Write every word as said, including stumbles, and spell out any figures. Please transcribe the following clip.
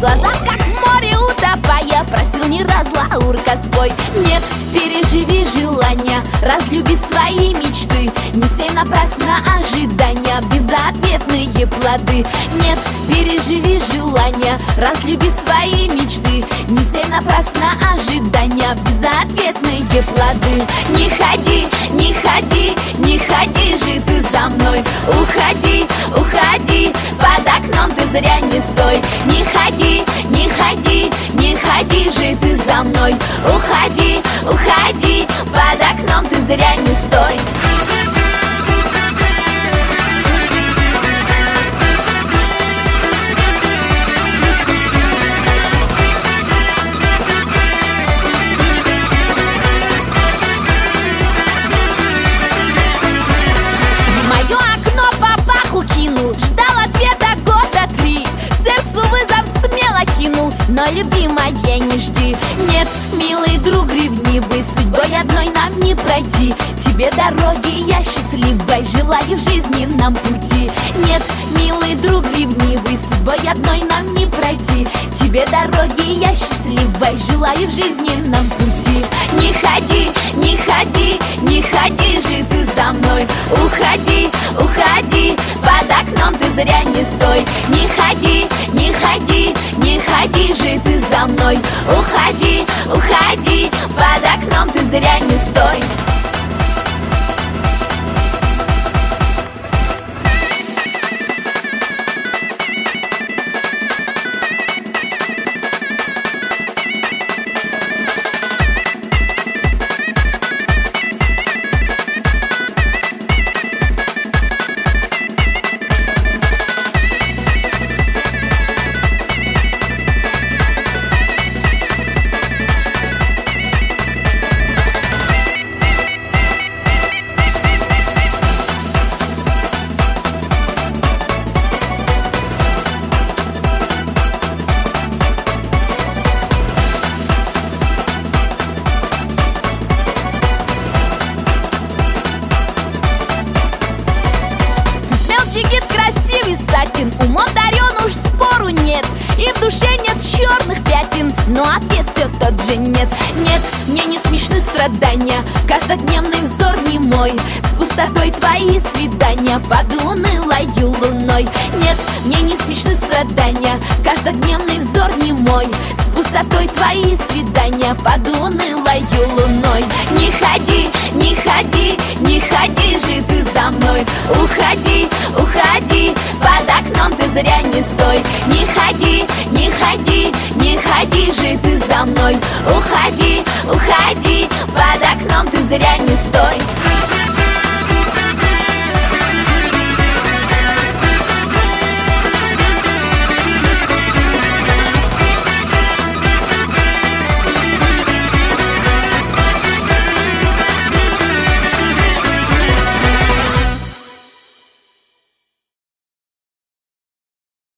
глазах, как море утопая, просил не раз Лаурка свой. Нет, переживи желания, разлюби свои мечты, не сей напрасно ожидания, безответные плоды. Нет, переживи желания, разлюби свои мечты, не сей напрасно ожидания, безответные плоды. Не ходи, не ходи, не ходи же ты за мной, уходи, уходи, под окном ты зря не стой. Не ходи, не ходи, не ходи же ты за мной, уходи, уходи, под окном ты зря не стой. Но, любимая, не жди. Нет, милый друг ревнивый, судьбой одной нам не пройти. Тебе дороги я счастливой желаю в жизненном пути. Нет, милый друг ревнивый, судьбой одной нам не пройти. Тебе дороги я счастливой желаю в жизненном пути. Не ходи, не ходи, не ходи же ты за мной, уходи, уходи, под окном ты зря не стой. Не ходи, не ходи, не ходи же ты за мной, уходи, уходи, под окном ты зря не стой. Умом дарен, уж спору нет, и в душе нет черных пятен, но ответ все тот же нет. Нет, мне не смешны страдания, каждодневный взор не мой, с пустотой твои свидания под унылою луной. Нет, мне не смешны страдания, каждодневный взор не мой, с пустотой твои свидания под унылою луной. Не ходи, не ходи, не ходи же ты за мной, уходи, уходи, под окном ты зря не стой. Не ходи, не ходи, не ходи же ты за мной, уходи, уходи, под окном ты зря не стой.